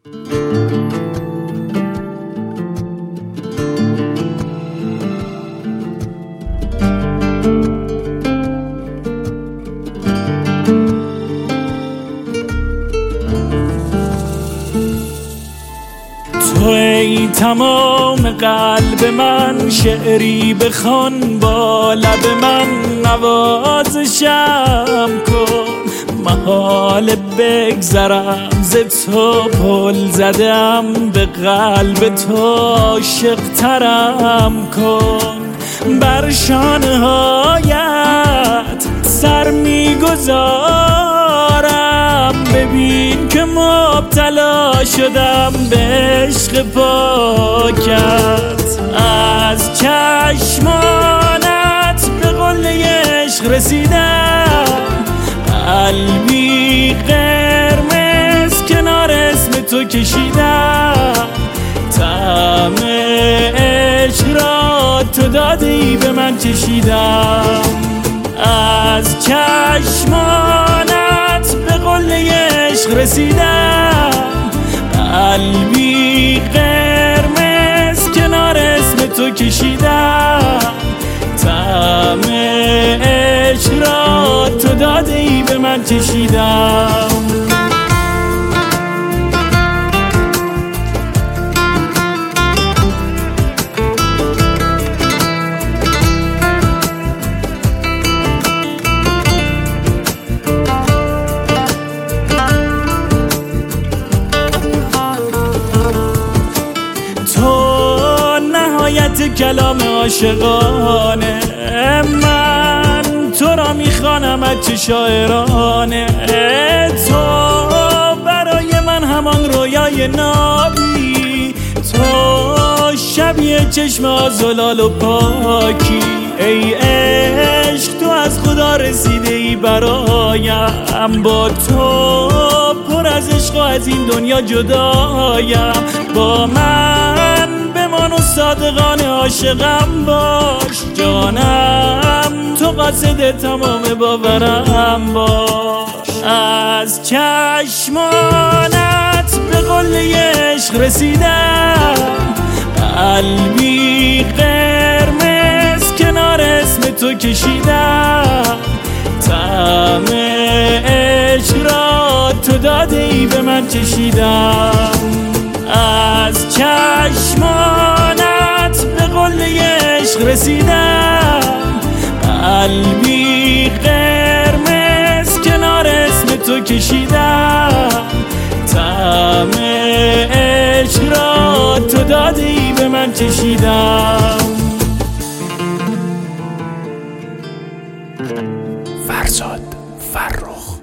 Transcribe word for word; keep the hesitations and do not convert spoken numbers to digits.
ای تمام قلب من، شعری بخوان با لب من، نوازشم کن محال بگذرم ز تو، پل زدم به قلب تو، عاشق ترم کن. بر شانه هایت سر میگذارم، ببین که مبتلا شدم به عشق پاکت. از چشمانت به قله عشق رسیدم، قلبی قرمز کنار اسم تو کشیدم. طعم عشق را تو دادی به من چشیدم. از چشمانت به قله عشق رسیدم، قلبی قرمز کنار اسم تو کشیدم. طعم عشق را تو دادی به من چشیدم. کلام عاشقانه، من تو را میخوانم از چه شاعرانه. تو برای من همان رویای نابی، تو شبیه چشم آزلال و پاکی. ای عشق تو از خدا رسیده ای برایم، با تو پر از عشق و از این دنیا جدایم. با من بمان و صادقانه عاشقم باش، جانم تو قاصد تمام باورم باش. از چشمانت به قله عشق رسیدم، قلبی قرمز کنار اسم تو کشیدم. طعم عشق را تو دادی به من چشیدم. از چشمانت به قله عشق رسیدم، قلبی قرمز کنار اسم تو کشیدم. طعم عشق را تو دادی به من چشیدم. فرزاد فرخ.